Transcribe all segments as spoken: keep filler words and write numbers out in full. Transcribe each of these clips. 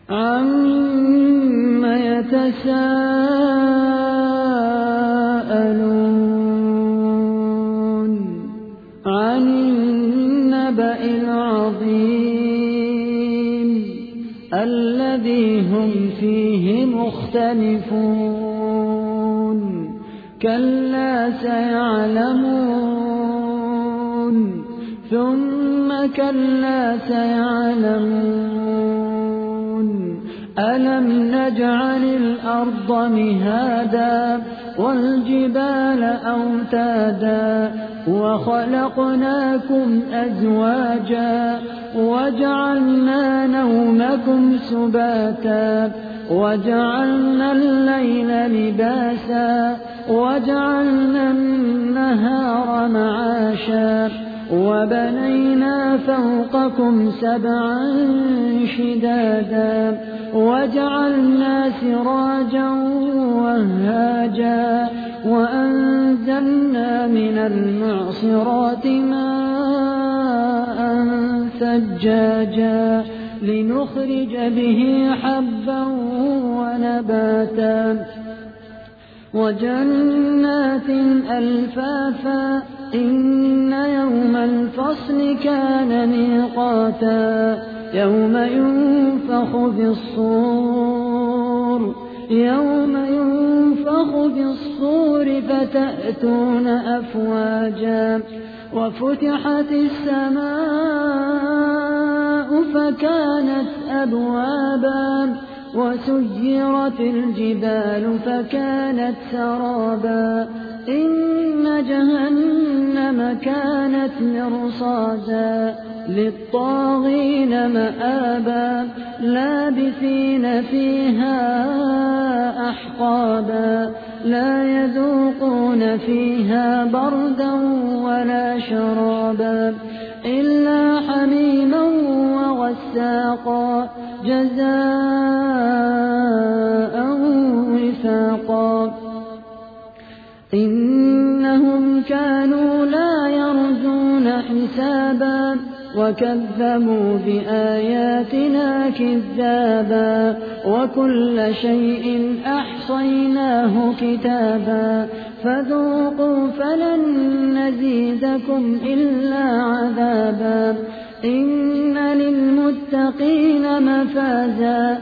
عَمَّ يَتَسَاءَلُونَ عَنِ النَّبَإِ الْعَظِيمِ الَّذِي هُمْ فِيهِ مُخْتَلِفُونَ كَلَّا سَيَعْلَمُونَ ثُمَّ كَلَّا سَيَعْلَمُونَ أَلَمْ نَجْعَلِ الْأَرْضَ مِهَادًا وَالْجِبَالَ أَوْتَادًا وَخَلَقْنَاكُمْ أَزْوَاجًا وَجَعَلْنَا نَوْمَكُمْ سُبَاتًا وَجَعَلْنَا اللَّيْلَ لِبَاسًا وَجَعَلْنَا النَّهَارَ مَعَاشًا وَبَنَيْنَا فَوْقَكُمْ سَبْعًا شِدَادًا وَجَعَلْنَا سِرَاجًا وَهَّاجًا وَأَنزَلْنَا مِنَ الْمُعْصِرَاتِ مَاءً ثَجَّاجًا لِنُخْرِجَ بِهِ حَبًّا وَنَبَاتًا وَجَنَّاتٍ أَلْفَافًا إِنَّ يَوْمَ الْفَصْلِ كَانَ مِيقَاتًا يَوْمَ يُنفَخُ فِي الصُّورِ يَوْمَ يُنفَخُ فِي الصُّورِ فَتَأْتُونَ أَفْوَاجًا وَفُتِحَتِ السَّمَاءُ فَكَانَتْ أَبْوَابًا وَسُيِّرَتِ الْجِبَالُ فَكَانَتْ سَرَابًا إِنَّ جَهَنَّمَ كَانَتْ مِرْصَادًا لِلطَّاغِينَ مَآبًا لَابِثِينَ فِيهَا أَحْقَابًا لَا يَذُوقُونَ فِيهَا بَرْدًا وَلَا شَرَابًا إِلَّا حَمِيمًا وَغَسَّاقًا جَزَاءً وِفَاقًا إِنَّهُمْ كَانُوا لَا يَرْجُونَ حِسَابًا وَكَذَّبُوا بِآيَاتِنَا كِذَّابًا وَكُلَّ شَيْءٍ أَحْصَيْنَاهُ كِتَابًا فَذُوقُوا فَلَن نَّزِيدَكُمْ إِلَّا عَذَابًا إِنَّ لِلْمُتَّقِينَ مَفَازًا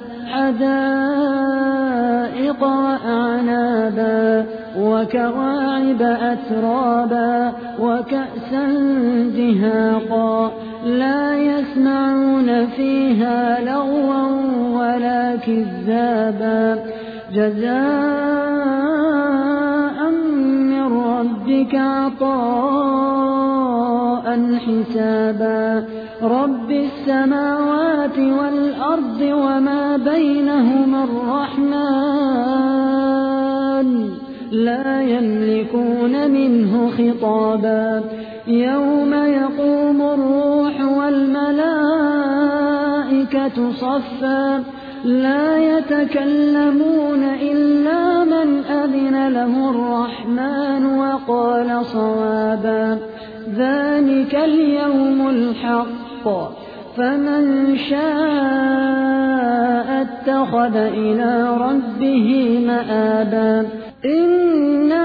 حَدَائِقَ وَأَعْنَابًا وَكَوَاعِبَ أَتْرَابًا وَكَأْسًا دِهَاقًا لَا يَسْمَعُونَ فِيهَا لَغْوًا وَلَا كِذَّابًا جَزَاءً مِّن رَّبِّكَ عَطَاءً حِسَابًا رَّبِّ السَّمَاوَاتِ وَالْأَرْضِ وَمَا بَيْنَهُمَا الرَّحْمَٰنُ لَا يَمْلِكُونَ مِنْهُ خِطَابًا يَوْمَ يَقُومُ الرُّوحُ وَالْمَلَائِكَةُ صَفًّا لَا يَتَكَلَّمُونَ إِلَّا مَنْ أَذِنَ لَهُ الرَّحْمَٰنُ وَقَالَ صَوَابًا ذَلِكَ الْيَوْمُ الْحَقُّ فَمَن شَاءَ اتَّخَذَ إِلَىٰ رَبِّهِ مَآبًا إِنَّا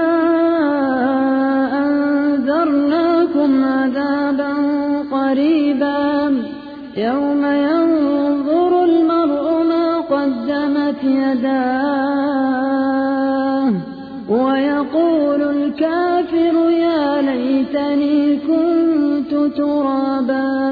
أَنذَرْنَاكُمْ عَذَابًا قَرِيبًا يَوْمَ يَنظُرُ الْمَرْءُ مَا قَدَّمَتْ يَدَاهُ وَيَقُولُ الْكَافِرُ يَا لَيْتَنِي كُنتُ تُرَابًا